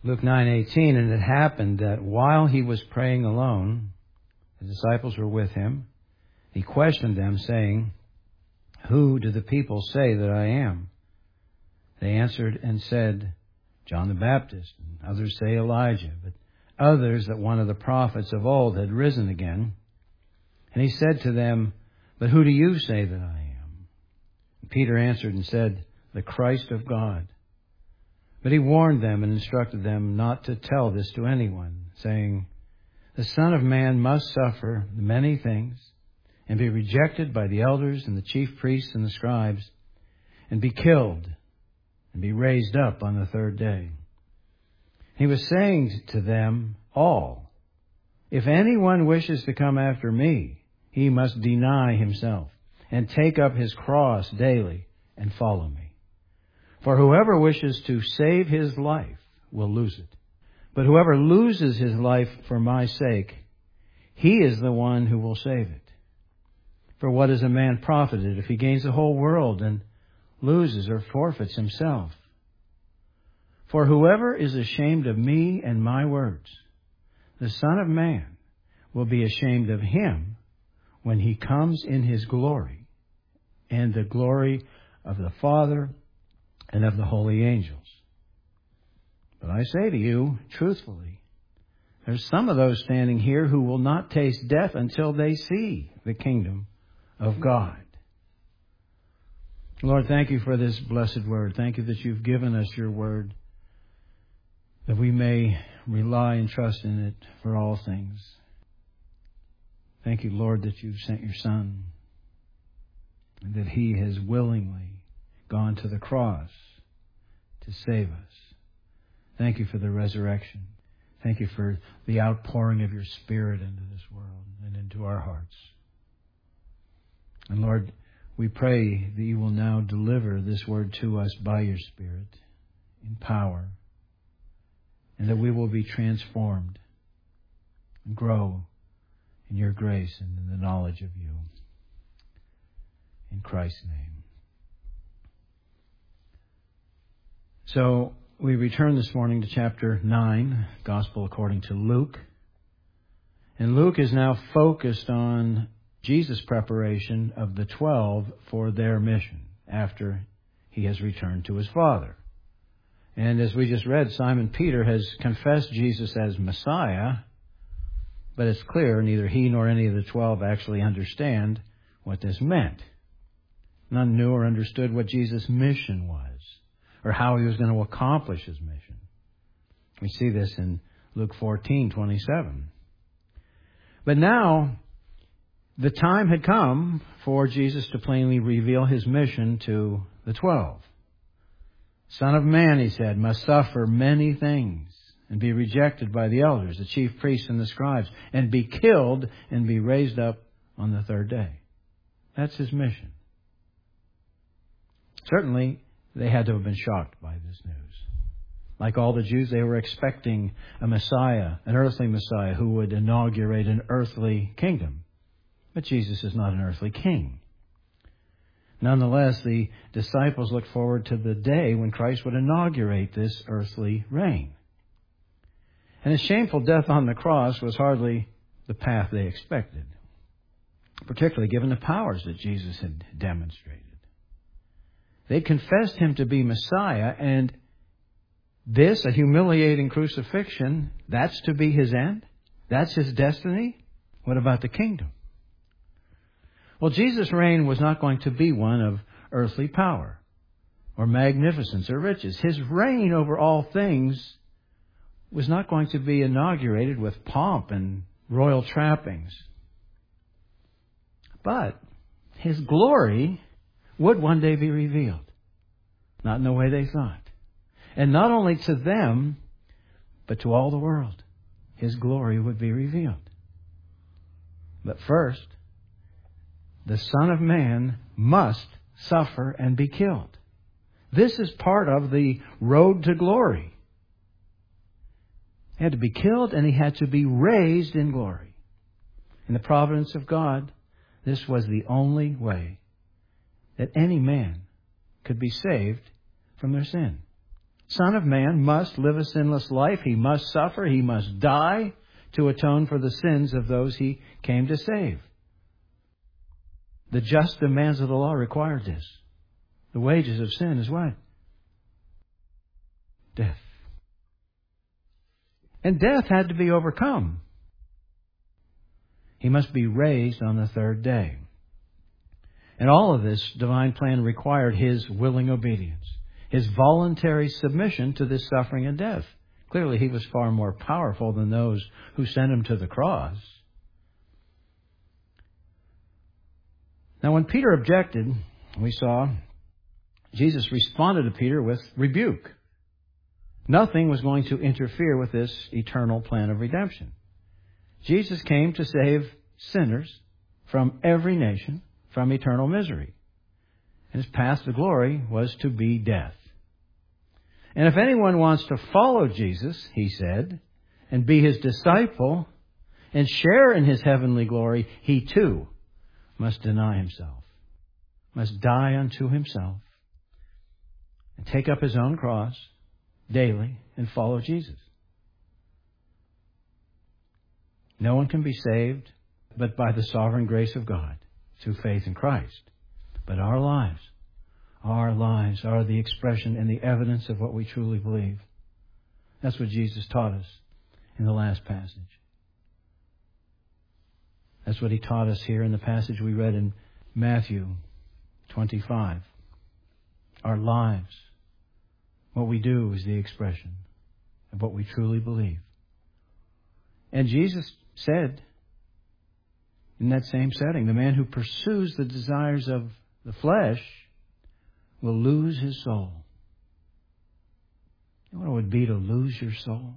Luke 9:18, and it happened that while he was praying alone, the disciples were with him. He questioned them, saying, "Who do the people say that I am?" They answered and said, "John the Baptist, and others say Elijah, but others that one of the prophets of old had risen again." And he said to them, "But who do you say that I am?" And Peter answered and said, "The Christ of God." But he warned them and instructed them not to tell this to anyone, saying, "The Son of Man must suffer many things, and be rejected by the elders and the chief priests and the scribes, and be killed, and be raised up on the third day." He was saying to them all, "If anyone wishes to come after me, he must deny himself, and take up his cross daily, and follow me. For whoever wishes to save his life will lose it. But whoever loses his life for my sake, he is the one who will save it. For what is a man profited if he gains the whole world and loses or forfeits himself? For whoever is ashamed of me and my words, the Son of Man will be ashamed of him when he comes in his glory and the glory of the Father and of the holy angels. But I say to you, truthfully, there's some of those standing here who will not taste death until they see the kingdom of God." Lord, thank you for this blessed word. Thank you that you've given us your word, that we may rely and trust in it for all things. Thank you, Lord, that you've sent your Son, and that he has willingly gone to the cross to save us. Thank you for the resurrection. Thank you for the outpouring of your Spirit into this world and into our hearts. And Lord, we pray that you will now deliver this word to us by your Spirit in power, and that we will be transformed and grow in your grace and in the knowledge of you. In Christ's name. So we return this morning to chapter 9, Gospel according to Luke. And Luke is now focused on Jesus' preparation of the 12 for their mission after he has returned to his Father. And as we just read, Simon Peter has confessed Jesus as Messiah, but it's clear neither he nor any of the 12 actually understand what this meant. None knew or understood what Jesus' mission was, or how he was going to accomplish his mission. We see this in Luke 14:27. But now, the time had come for Jesus to plainly reveal his mission to the 12. "Son of Man," he said, "must suffer many things, and be rejected by the elders, the chief priests and the scribes, and be killed, and be raised up on the third day." That's his mission. Certainly, they had to have been shocked by this news. Like all the Jews, they were expecting a Messiah, an earthly Messiah, who would inaugurate an earthly kingdom. But Jesus is not an earthly king. Nonetheless, the disciples looked forward to the day when Christ would inaugurate this earthly reign. And his shameful death on the cross was hardly the path they expected, particularly given the powers that Jesus had demonstrated. They confessed him to be Messiah, and this, a humiliating crucifixion, that's to be his end? That's his destiny? What about the kingdom? Well, Jesus' reign was not going to be one of earthly power or magnificence or riches. His reign over all things was not going to be inaugurated with pomp and royal trappings. But his glory would one day be revealed. Not in the way they thought. And not only to them, but to all the world. His glory would be revealed. But first, the Son of Man must suffer and be killed. This is part of the road to glory. He had to be killed, and he had to be raised in glory. In the providence of God, this was the only way that any man could be saved from their sin. Son of Man must live a sinless life. He must suffer. He must die to atone for the sins of those He came to save. The just demands of the law required this. The wages of sin is what? Death. And death had to be overcome. He must be raised on the third day. And all of this divine plan required His willing obedience, His voluntary submission to this suffering and death. Clearly, He was far more powerful than those who sent Him to the cross. Now, when Peter objected, we saw Jesus responded to Peter with rebuke. Nothing was going to interfere with this eternal plan of redemption. Jesus came to save sinners from every nation from eternal misery. And His path to glory was to be death. And if anyone wants to follow Jesus, He said, and be His disciple and share in His heavenly glory, he too must deny himself, must die unto himself, and take up his own cross daily and follow Jesus. No one can be saved but by the sovereign grace of God through faith in Christ. But our lives are the expression and the evidence of what we truly believe. That's what Jesus taught us in the last passage. That's what He taught us here in the passage we read in Matthew 25. Our lives, what we do, is the expression of what we truly believe. And Jesus said in that same setting, the man who pursues the desires of the flesh will lose his soul. You know what it would be to lose your soul?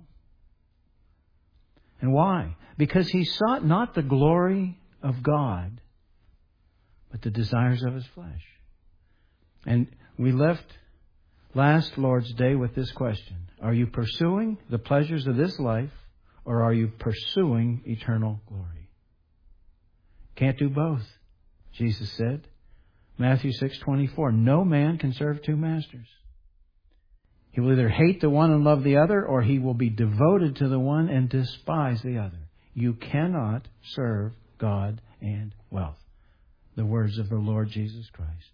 And why? Because he sought not the glory of God, but the desires of his flesh. And we left last Lord's Day with this question. Are you pursuing the pleasures of this life, or are you pursuing eternal glory? Can't do both, Jesus said. Matthew 6:24. No man can serve two masters. He will either hate the one and love the other, or he will be devoted to the one and despise the other. You cannot serve God and wealth. The words of the Lord Jesus Christ.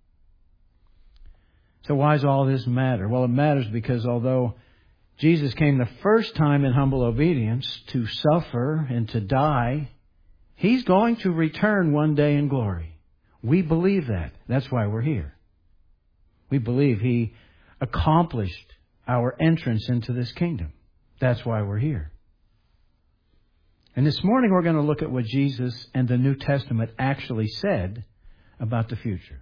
So why does all this matter? Well, it matters because although Jesus came the first time in humble obedience to suffer and to die, He's going to return one day in glory. We believe that. That's why we're here. We believe He accomplished our entrance into this kingdom. That's why we're here. And this morning we're going to look at what Jesus and the New Testament actually said about the future.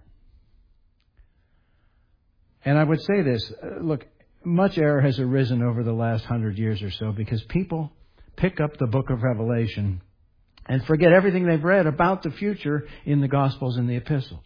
And I would say this, look, much error has arisen over the last 100 years or so because people pick up the book of Revelation and forget everything they've read about the future in the Gospels and the Epistles.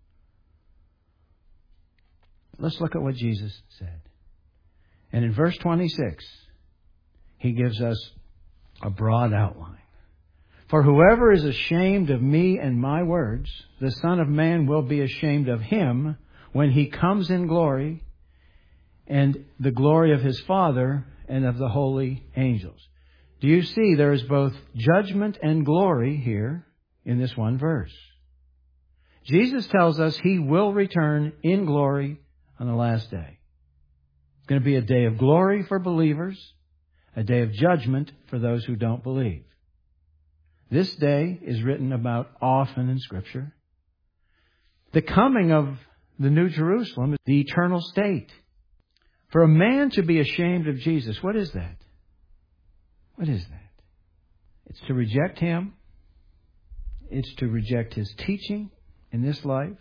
Let's look at what Jesus said. And in verse 26, He gives us a broad outline. For whoever is ashamed of me and my words, the Son of Man will be ashamed of him when He comes in glory and the glory of His Father and of the holy angels. Do you see there is both judgment and glory here in this one verse? Jesus tells us He will return in glory on the last day. It's going to be a day of glory for believers, a day of judgment for those who don't believe. This day is written about often in Scripture. The coming of the New Jerusalem is the eternal state. For a man to be ashamed of Jesus, what is that? What is that? It's to reject Him. It's to reject His teaching in this life.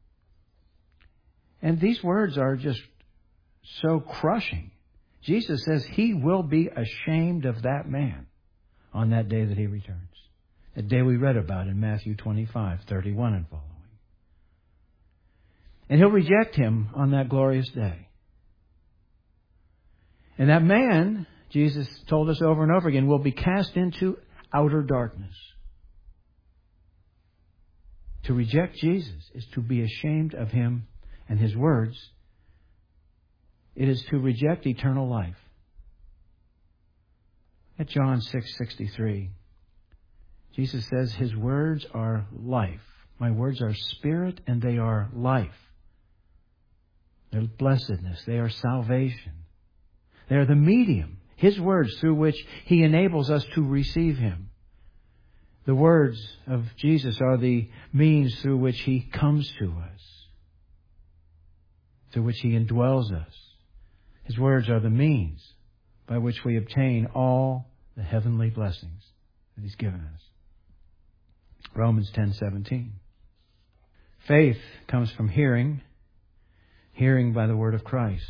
And these words are just so crushing. Jesus says He will be ashamed of that man on that day that He returns. That day we read about in Matthew 25:31 and following. And He'll reject him on that glorious day. And that man, Jesus told us over and over again, will be cast into outer darkness. To reject Jesus is to be ashamed of Him and His words it is to reject eternal life. At John 6:63, Jesus says, His words are life. My words are spirit and they are life. They're blessedness. They are salvation. They are the medium, His words through which He enables us to receive Him. The words of Jesus are the means through which He comes to us, through which He indwells us. His words are the means by which we obtain all the heavenly blessings that He's given us. Romans 10:17. Faith comes from hearing, hearing by the word of Christ.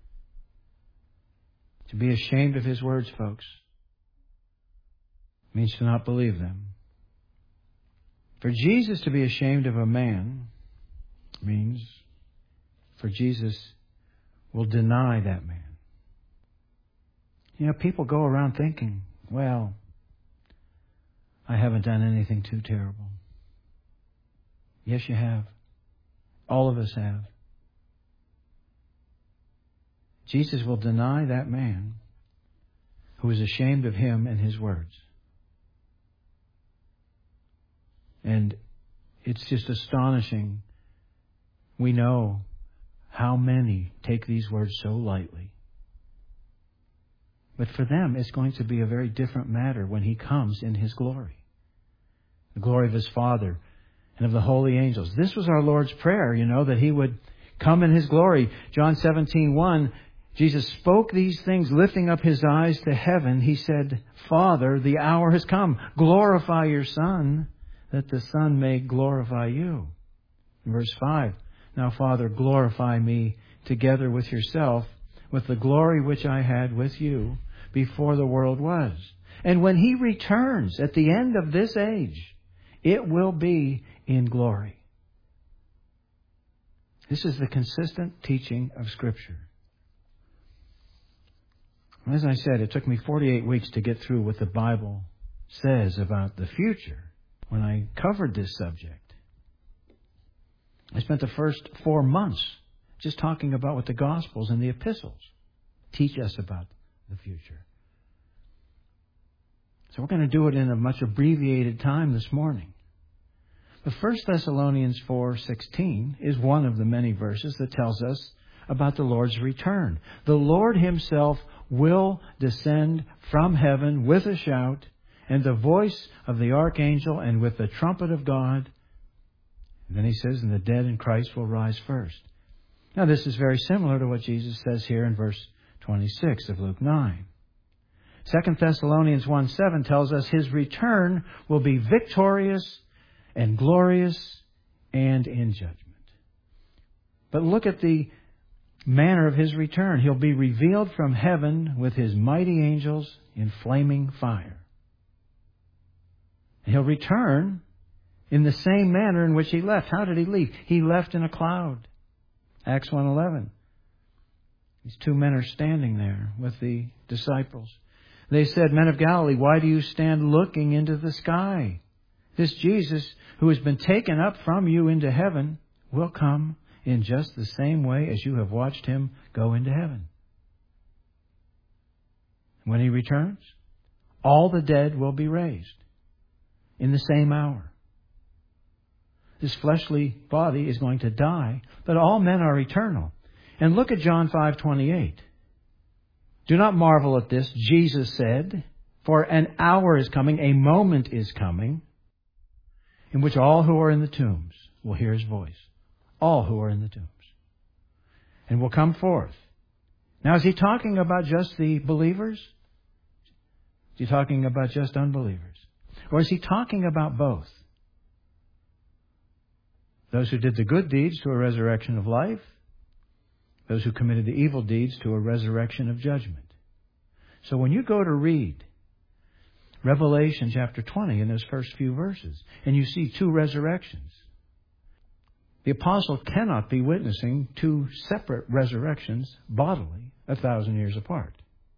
To be ashamed of His words, folks, means to not believe them. For Jesus to be ashamed of a man means for Jesus will deny that man. You know, people go around thinking, well, I haven't done anything too terrible. Yes, you have. All of us have. Jesus will deny that man who is ashamed of Him and His words. And it's just astonishing. We know how many take these words so lightly. But for them, it's going to be a very different matter when He comes in His glory. The glory of His Father and of the holy angels. This was our Lord's prayer, that He would come in His glory. John 17:1, Jesus spoke these things, lifting up His eyes to heaven. He said, Father, the hour has come. Glorify your Son, that the Son may glorify you. In verse 5, now, Father, glorify me together with yourself, with the glory which I had with you before the world was. And when He returns at the end of this age, it will be in glory. This is the consistent teaching of Scripture. As I said, it took me 48 weeks to get through what the Bible says about the future when I covered this subject. I spent the first 4 months just talking about what the Gospels and the Epistles teach us about the future. So we're going to do it in a much abbreviated time this morning. But 1 Thessalonians 4:16 is one of the many verses that tells us about the Lord's return. The Lord Himself will descend from heaven with a shout, and the voice of the archangel, and with the trumpet of God. And then He says, and the dead in Christ will rise first. Now this is very similar to what Jesus says here in verse 26 of Luke 9. 2 Thessalonians 1:7 tells us His return will be victorious and glorious and in judgment. But look at the manner of His return. He'll be revealed from heaven with His mighty angels in flaming fire. And He'll return in the same manner in which He left. How did He leave? He left in a cloud. Acts 1:11. These two men are standing there with the disciples. They said, Men of Galilee, why do you stand looking into the sky? This Jesus, who has been taken up from you into heaven, will come in just the same way as you have watched Him go into heaven. When He returns, all the dead will be raised in the same hour. This fleshly body is going to die, but all men are eternal. And look at John 5:28. Do not marvel at this, Jesus said, for an hour is coming, a moment is coming, in which all who are in the tombs will hear His voice. All who are in the tombs. And will come forth. Now, is He talking about just the believers? Is He talking about just unbelievers? Or is He talking about both? Those who did the good deeds to a resurrection of life. Those who committed the evil deeds to a resurrection of judgment. So when you go to read Revelation chapter 20 in those first few verses, and you see two resurrections, the apostle cannot be witnessing two separate resurrections bodily 1,000 years apart.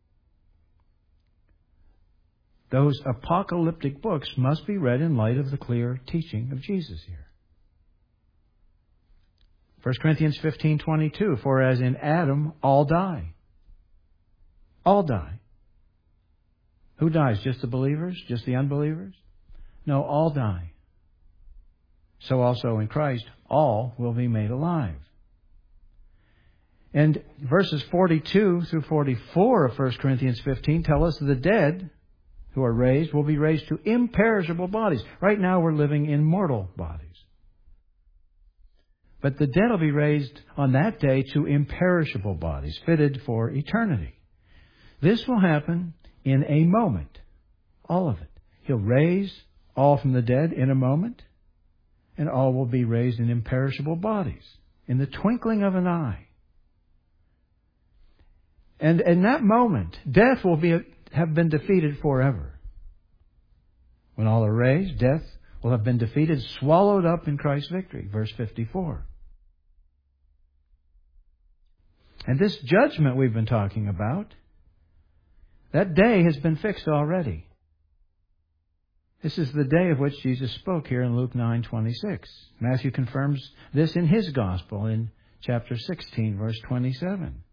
Those apocalyptic books must be read in light of the clear teaching of Jesus here. 1 Corinthians 15:22, for as in Adam all die. All die. Who dies? Just the believers? Just the unbelievers? No, all die. So also in Christ, all will be made alive. And verses 42 through 44 of 1 Corinthians 15 tell us the dead who are raised will be raised to imperishable bodies. Right now we're living in mortal bodies. But the dead will be raised on that day to imperishable bodies, fitted for eternity. This will happen in a moment. All of it. He'll raise all from the dead in a moment, and all will be raised in imperishable bodies in the twinkling of an eye. And in that moment, death will have been defeated forever. When all are raised, death will have been defeated, swallowed up in Christ's victory. Verse 54. And this judgment we've been talking about, that day has been fixed already. This is the day of which Jesus spoke here in Luke 9:26. Matthew confirms this in his gospel in chapter 16, verse 27.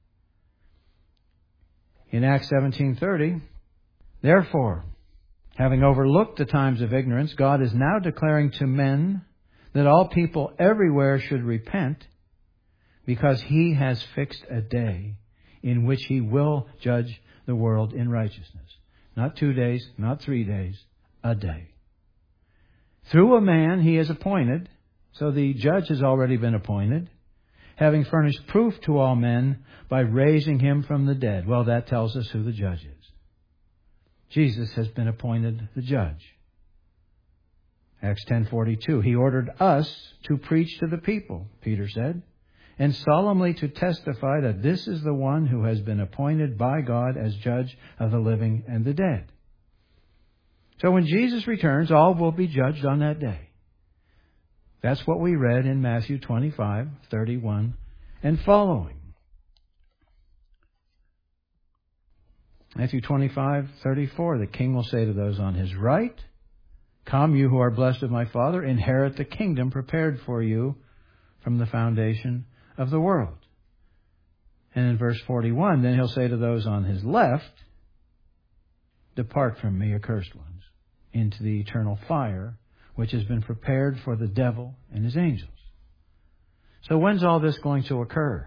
In Acts 17:30, therefore, having overlooked the times of ignorance, God is now declaring to men that all people everywhere should repent, because He has fixed a day in which He will judge the world in righteousness. Not 2 days, not 3 days, a day. Through a man He is appointed, so the judge has already been appointed, having furnished proof to all men by raising Him from the dead. Well, that tells us who the judge is. Jesus has been appointed the judge. Acts 10:42, He ordered us to preach to the people, Peter said, and solemnly to testify that this is the one who has been appointed by God as judge of the living and the dead. So when Jesus returns, all will be judged on that day. That's what we read in Matthew 25:31 and following. Matthew 25:34, the King will say to those on His right, come, you who are blessed of my Father, inherit the kingdom prepared for you from the foundation of the world. And in verse 41, then He'll say to those on His left, depart from me, accursed ones, into the eternal fire, which has been prepared for the devil and his angels. So when's all this going to occur?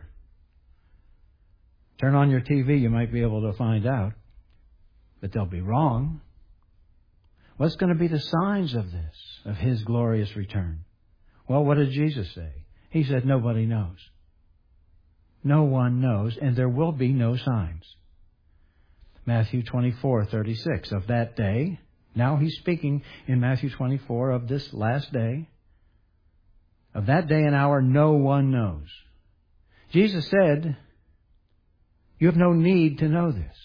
Turn on your TV, you might be able to find out, but they'll be wrong. What's going to be the signs of this, of His glorious return? Well, what did Jesus say? He said, nobody knows. No one knows, and there will be no signs. Matthew 24:36, of that day. Now He's speaking in Matthew 24 of this last day. Of that day and hour, no one knows. Jesus said, you have no need to know this.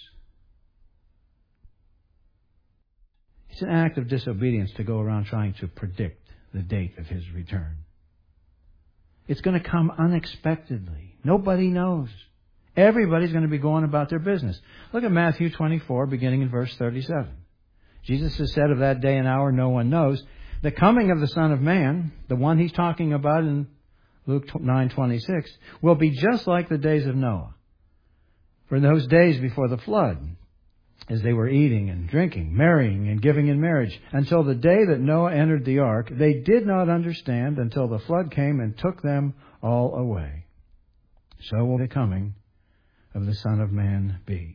It's an act of disobedience to go around trying to predict the date of His return. It's going to come unexpectedly. Nobody knows. Everybody's going to be going about their business. Look at Matthew 24, beginning in verse 37. Jesus has said, of that day and hour no one knows. The coming of the Son of Man, the one He's talking about in Luke 9:26, will be just like the days of Noah. For in those days before the flood, as they were eating and drinking, marrying and giving in marriage, until the day that Noah entered the ark, they did not understand until the flood came and took them all away. So will the coming of the Son of Man be.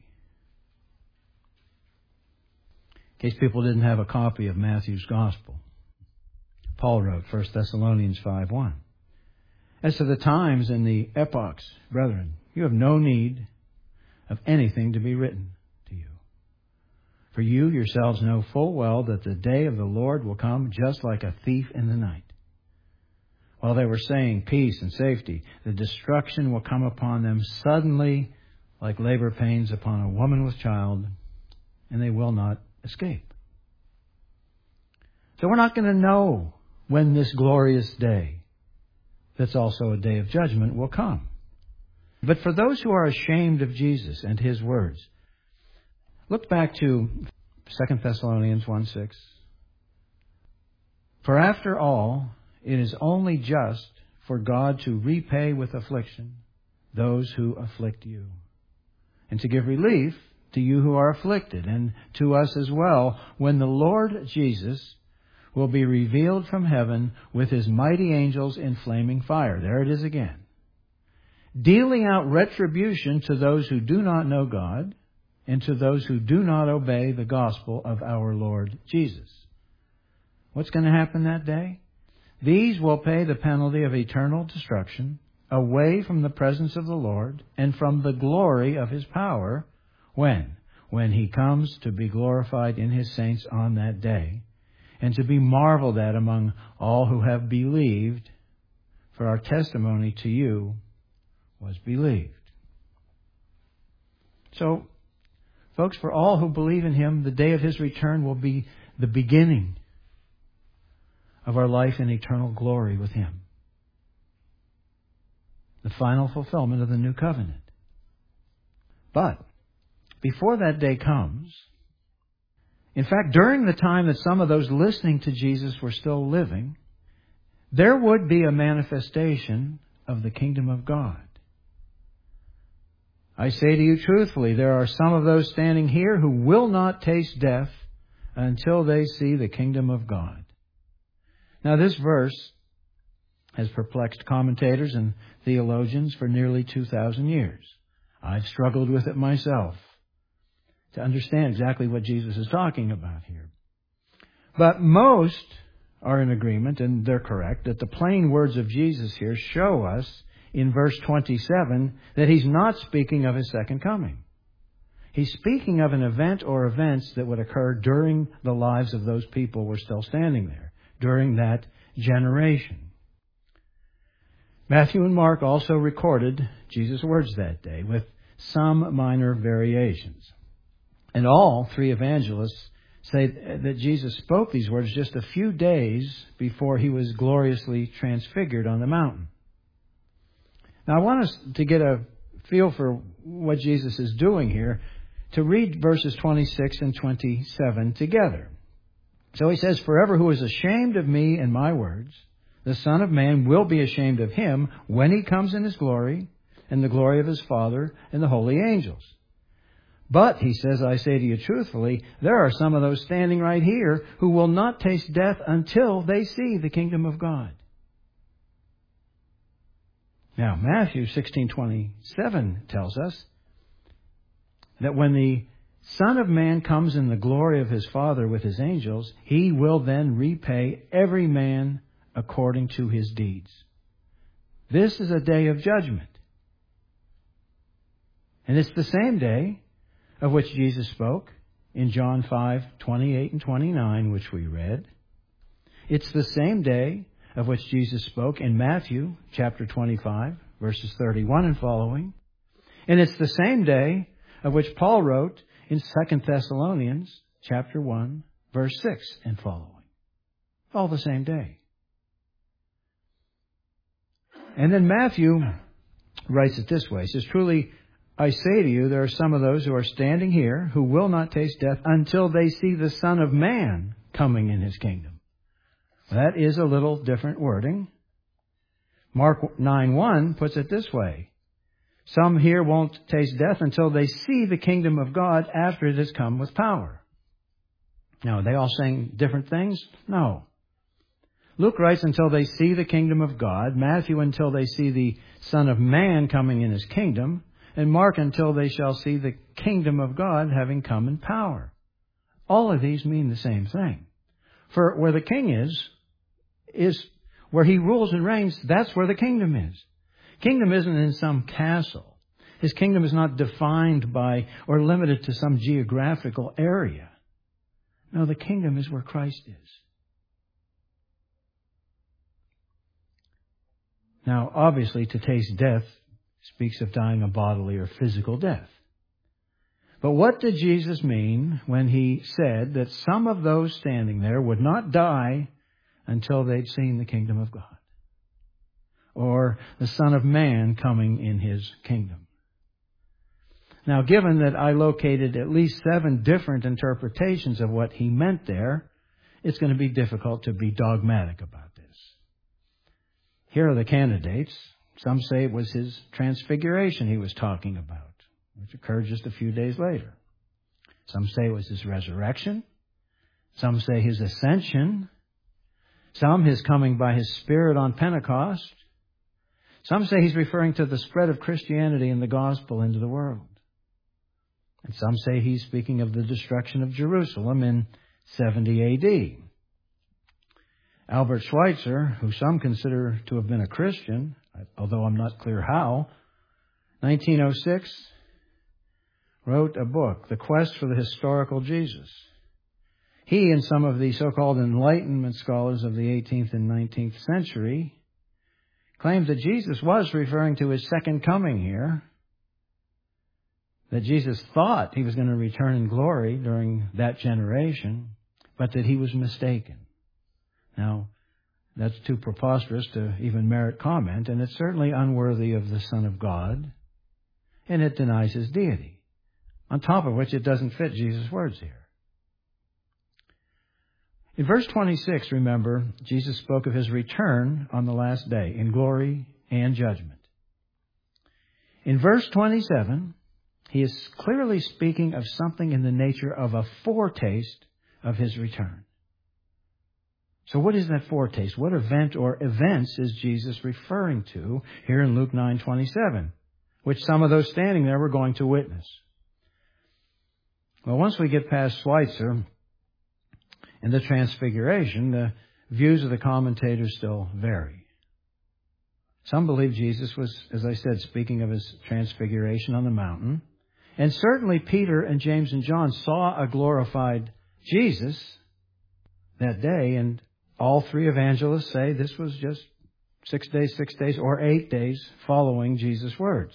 In case people didn't have a copy of Matthew's Gospel, Paul wrote 1 Thessalonians 5:1. As to the times and the epochs, brethren, you have no need of anything to be written to you. For you yourselves know full well that the day of the Lord will come just like a thief in the night. While they were saying peace and safety, the destruction will come upon them suddenly like labor pains upon a woman with child, and they will not escape. So we're not going to know when this glorious day, that's also a day of judgment, will come. But for those who are ashamed of Jesus and His words, look back to 2 Thessalonians 1:6. For after all, it is only just for God to repay with affliction those who afflict you, and to give relief to you who are afflicted, and to us as well, when the Lord Jesus will be revealed from heaven with his mighty angels in flaming fire. There it is again. Dealing out retribution to those who do not know God, and to those who do not obey the gospel of our Lord Jesus. What's going to happen that day? These will pay the penalty of eternal destruction, away from the presence of the Lord and from the glory of his power. When? When he comes to be glorified in his saints on that day, and to be marveled at among all who have believed, for our testimony to you was believed. So, folks, for all who believe in him, the day of his return will be the beginning of our life in eternal glory with him. The final fulfillment of the new covenant. But before that day comes, in fact, during the time that some of those listening to Jesus were still living, there would be a manifestation of the kingdom of God. I say to you truthfully, there are some of those standing here who will not taste death until they see the kingdom of God. Now, this verse has perplexed commentators and theologians for nearly 2,000 years. I've struggled with it myself to understand exactly what Jesus is talking about here. But most are in agreement, and they're correct, that the plain words of Jesus here show us in verse 27 that he's not speaking of his second coming. He's speaking of an event or events that would occur during the lives of those people who were still standing there, during that generation. Matthew and Mark also recorded Jesus' words that day with some minor variations. And all three evangelists say that Jesus spoke these words just a few days before he was gloriously transfigured on the mountain. Now, I want us to get a feel for what Jesus is doing here, to read verses 26 and 27 together. So he says, "Forever who is ashamed of me and my words, the Son of Man will be ashamed of him when he comes in his glory and the glory of his Father and the holy angels. But," he says, "I say to you truthfully, there are some of those standing right here who will not taste death until they see the kingdom of God." Now, Matthew 16:27 tells us that when the Son of Man comes in the glory of his Father with his angels, he will then repay every man according to his deeds. This is a day of judgment. And it's the same day of which Jesus spoke in John 5:28 and 29, which we read. It's the same day of which Jesus spoke in Matthew chapter 25, verses 31 and following. And it's the same day of which Paul wrote in 2 Thessalonians chapter 1, verse 6 and following. All the same day. And then Matthew writes it this way. He says, "Truly, I say to you, there are some of those who are standing here who will not taste death until they see the Son of Man coming in his kingdom." That is a little different wording. Mark 9:1 puts it this way. "Some here won't taste death until they see the kingdom of God after it has come with power." Now, are they all saying different things? No. Luke writes, "Until they see the kingdom of God." Matthew, "Until they see the Son of Man coming in his kingdom." And Mark, "Until they shall see the kingdom of God having come in power." All of these mean the same thing. For where the king is where he rules and reigns. That's where the kingdom is. Kingdom isn't in some castle. His kingdom is not defined by or limited to some geographical area. No, the kingdom is where Christ is. Now, obviously, to taste death speaks of dying a bodily or physical death. But what did Jesus mean when he said that some of those standing there would not die until they'd seen the kingdom of God, or the Son of Man coming in his kingdom? Now, given that I located at least 7 different interpretations of what he meant there, it's going to be difficult to be dogmatic about this. Here are the candidates. Some say it was his transfiguration he was talking about, which occurred just a few days later. Some say it was his resurrection. Some say his ascension. Some his coming by his Spirit on Pentecost. Some say he's referring to the spread of Christianity and the gospel into the world. And some say he's speaking of the destruction of Jerusalem in 70 A.D. Albert Schweitzer, who some consider to have been a Christian, although I'm not clear how, 1906, wrote a book, The Quest for the Historical Jesus. He and some of the so-called Enlightenment scholars of the 18th and 19th century claimed that Jesus was referring to his second coming here, that Jesus thought he was going to return in glory during that generation, but that he was mistaken. Now, that's too preposterous to even merit comment, and it's certainly unworthy of the Son of God, and it denies his deity. On top of which, it doesn't fit Jesus' words here. In verse 26, remember, Jesus spoke of his return on the last day in glory and judgment. In verse 27, he is clearly speaking of something in the nature of a foretaste of his return. So what is that foretaste? What event or events is Jesus referring to here in Luke 9:27, which some of those standing there were going to witness? Well, once we get past Schweitzer and the Transfiguration, the views of the commentators still vary. Some believe Jesus was, as I said, speaking of his transfiguration on the mountain. And certainly Peter and James and John saw a glorified Jesus that day, and all three evangelists say this was just 6 days, or 8 days following Jesus' words.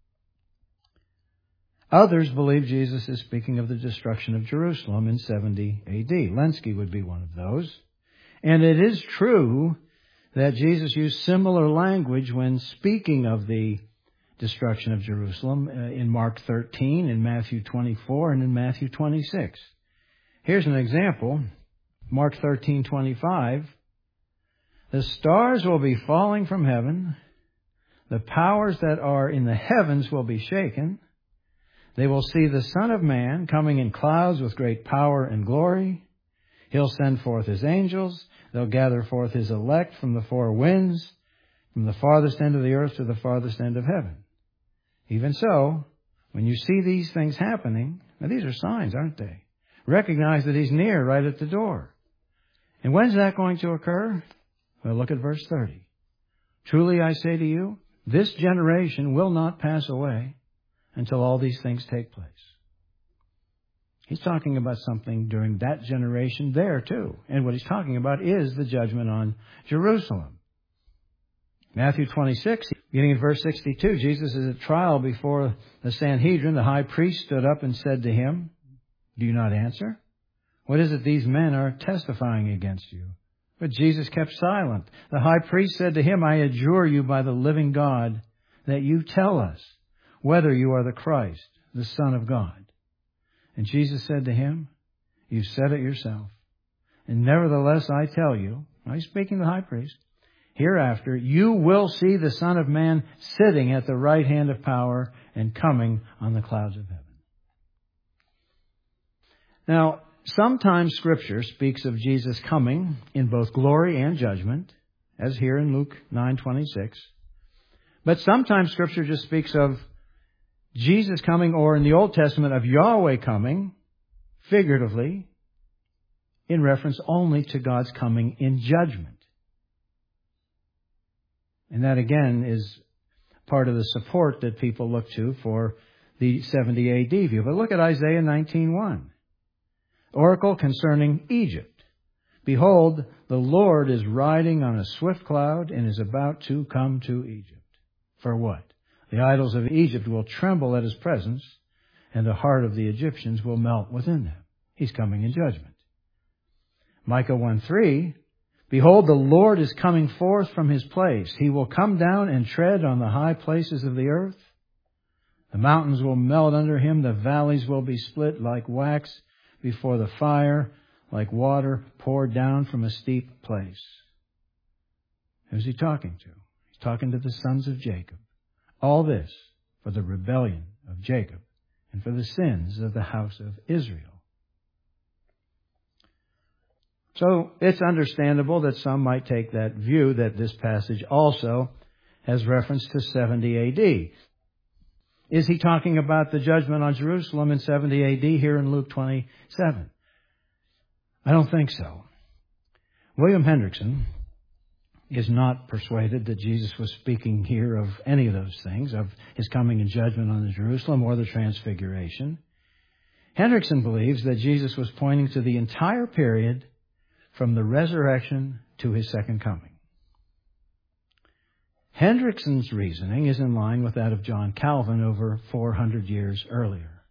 Others believe Jesus is speaking of the destruction of Jerusalem in 70 A.D. Lenski would be one of those. And it is true that Jesus used similar language when speaking of the destruction of Jerusalem in Mark 13, in Matthew 24, and in Matthew 26. Here's an example. Mark 13:25. The stars will be falling from heaven. The powers that are in the heavens will be shaken. They will see the Son of Man coming in clouds with great power and glory. He'll send forth his angels. They'll gather forth his elect from the four winds, from the farthest end of the earth to the farthest end of heaven. Even so, when you see these things happening, now these are signs, aren't they? Recognize that he's near, right at the door. And when's that going to occur? Well, look at verse 30. Truly I say to you, this generation will not pass away until all these things take place. He's talking about something during that generation there too. And what he's talking about is the judgment on Jerusalem. Matthew 26, beginning in verse 62, Jesus is at trial before the Sanhedrin. The high priest stood up and said to him, do you not answer? What is it these men are testifying against you? But Jesus kept silent. The high priest said to him, I adjure you by the living God that you tell us whether you are the Christ, the Son of God. And Jesus said to him, you said it yourself. And nevertheless I tell you, now he's speaking to the high priest, hereafter you will see the Son of Man sitting at the right hand of power and coming on the clouds of heaven. Now, sometimes Scripture speaks of Jesus coming in both glory and judgment, as here in Luke 9:26. But sometimes Scripture just speaks of Jesus coming, or in the Old Testament of Yahweh coming, figuratively, in reference only to God's coming in judgment. And that again is part of the support that people look to for the 70 A.D. view. But look at Isaiah 19:1. Oracle concerning Egypt. Behold, the Lord is riding on a swift cloud and is about to come to Egypt. For what? The idols of Egypt will tremble at his presence, and the heart of the Egyptians will melt within them. He's coming in judgment. Micah 1:3, behold, the Lord is coming forth from his place. He will come down and tread on the high places of the earth. The mountains will melt under him. The valleys will be split like wax before the fire, like water poured down from a steep place. Who's he talking to? talking to the sons of Jacob. All this for the rebellion of Jacob and for the sins of the house of Israel. So it's understandable that some might take that view that this passage also has reference to 70 A.D. Is he talking about the judgment on Jerusalem in 70 A.D. here in Luke 27? I don't think so. William Hendrickson is not persuaded that Jesus was speaking here of any of those things, of his coming in judgment on Jerusalem or the transfiguration. Hendrickson believes that Jesus was pointing to the entire period from the resurrection to his second coming. Hendrickson's reasoning is in line with that of John Calvin over 400 years earlier.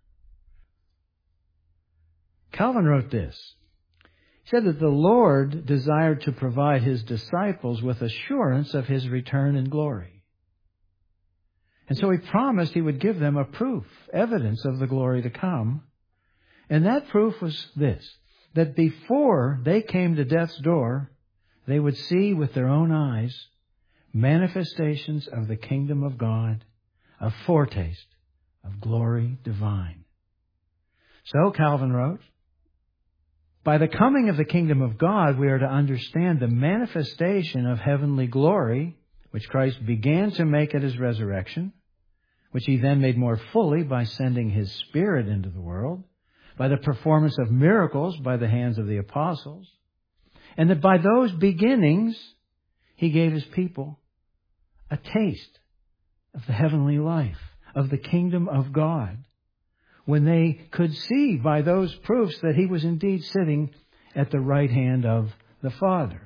Calvin wrote this. He said that the Lord desired to provide his disciples with assurance of his return in glory. And so he promised he would give them a proof, evidence of the glory to come. And that proof was this, that before they came to death's door, they would see with their own eyes manifestations of the kingdom of God, a foretaste of glory divine. So Calvin wrote, by the coming of the kingdom of God, we are to understand the manifestation of heavenly glory, which Christ began to make at his resurrection, which he then made more fully by sending his Spirit into the world, by the performance of miracles by the hands of the apostles, and that by those beginnings, he gave his people a taste of the heavenly life, of the kingdom of God, when they could see by those proofs that he was indeed sitting at the right hand of the Father.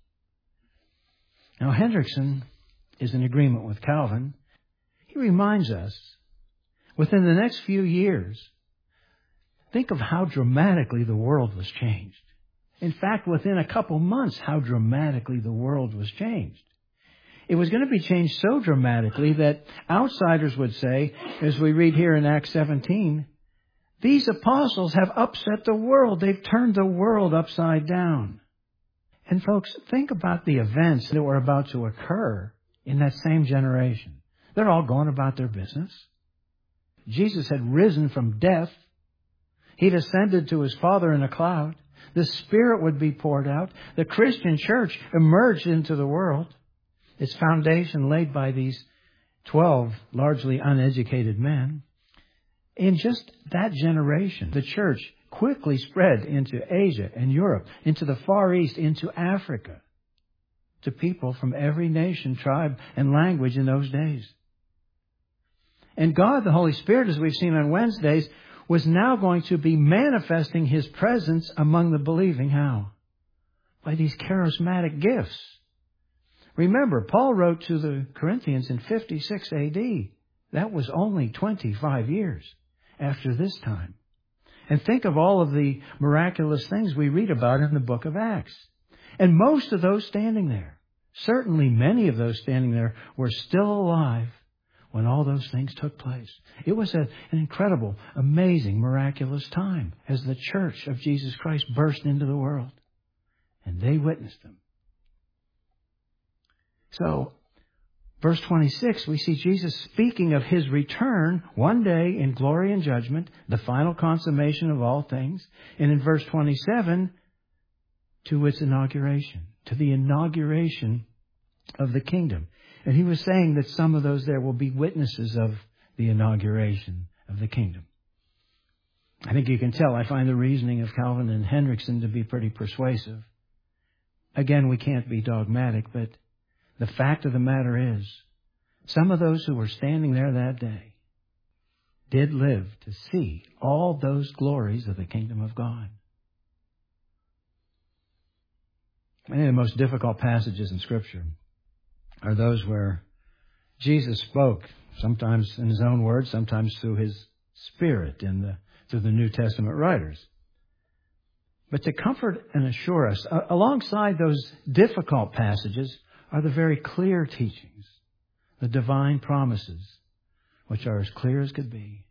Now, Hendrickson is in agreement with Calvin. He reminds us, within the next few years, think of how dramatically the world was changed. In fact, within a couple months, how dramatically the world was changed. It was going to be changed so dramatically that outsiders would say, as we read here in Acts 17, these apostles have upset the world. They've turned the world upside down. And folks, think about the events that were about to occur in that same generation. They're all going about their business. Jesus had risen from death. He'd ascended to his Father in a cloud. The Spirit would be poured out. The Christian church emerged into the world. Its foundation laid by these 12 largely uneducated men. In just that generation, the church quickly spread into Asia and Europe, into the Far East, into Africa, to people from every nation, tribe, and language in those days. And God, the Holy Spirit, as we've seen on Wednesdays, was now going to be manifesting his presence among the believing. How? By these charismatic gifts. Remember, Paul wrote to the Corinthians in 56 A.D. That was only 25 years after this time. And think of all of the miraculous things we read about in the book of Acts. And most of those standing there, certainly many of those standing there, were still alive when all those things took place. It was an incredible, amazing, miraculous time as the church of Jesus Christ burst into the world. And they witnessed them. So, verse 26, we see Jesus speaking of his return one day in glory and judgment, the final consummation of all things. And in verse 27, to its inauguration, to the inauguration of the kingdom. And he was saying that some of those there will be witnesses of the inauguration of the kingdom. I think you can tell I find the reasoning of Calvin and Hendrickson to be pretty persuasive. Again, we can't be dogmatic, but the fact of the matter is, some of those who were standing there that day did live to see all those glories of the kingdom of God. Many of the most difficult passages in Scripture are those where Jesus spoke, sometimes in his own words, sometimes through his Spirit through the New Testament writers. But to comfort and assure us, alongside those difficult passages are the very clear teachings, the divine promises, which are as clear as could be.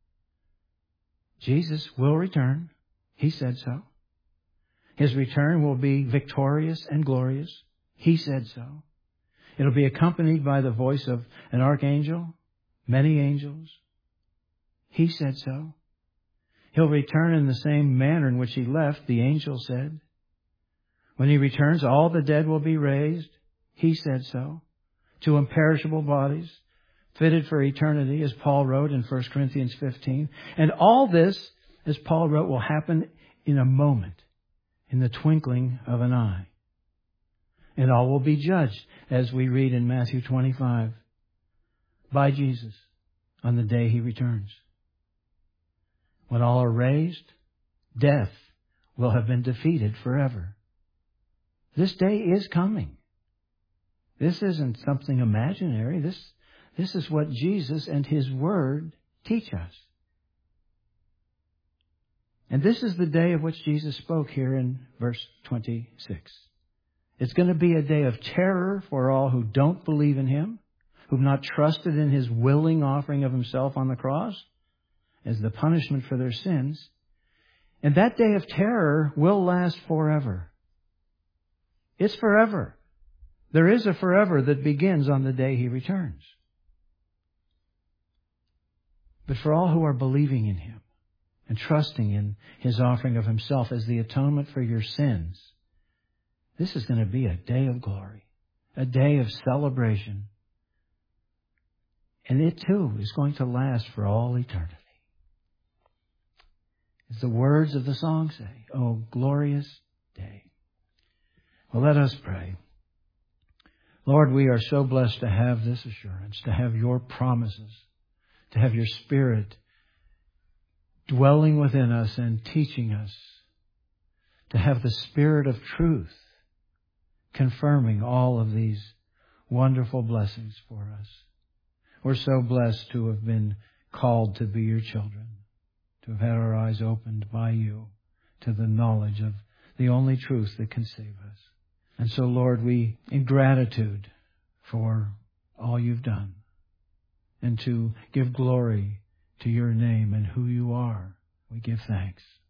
Jesus will return. He said so. His return will be victorious and glorious. He said so. It'll be accompanied by the voice of an archangel, many angels. He said so. He'll return in the same manner in which he left, the angel said. When he returns, all the dead will be raised. He said so. To imperishable bodies, fitted for eternity, as Paul wrote in 1 Corinthians 15. And all this, as Paul wrote, will happen in a moment, in the twinkling of an eye. And all will be judged, as we read in Matthew 25, by Jesus on the day he returns. When all are raised, death will have been defeated forever. This day is coming. This isn't something imaginary. This is what Jesus and His Word teach us. And this is the day of which Jesus spoke here in verse 26. It's going to be a day of terror for all who don't believe in Him, who've not trusted in His willing offering of Himself on the cross as the punishment for their sins. And that day of terror will last forever. It's forever. There is a forever that begins on the day He returns. But for all who are believing in Him and trusting in His offering of Himself as the atonement for your sins, this is going to be a day of glory, a day of celebration. And it too is going to last for all eternity. As the words of the song say, "Oh, glorious day." Well, let us pray. Lord, we are so blessed to have this assurance, to have your promises, to have your Spirit dwelling within us and teaching us, to have the Spirit of truth confirming all of these wonderful blessings for us. We're so blessed to have been called to be your children, to have had our eyes opened by you to the knowledge of the only truth that can save us. And so, Lord, we, in gratitude for all you've done, and to give glory to your name and who you are, we give thanks.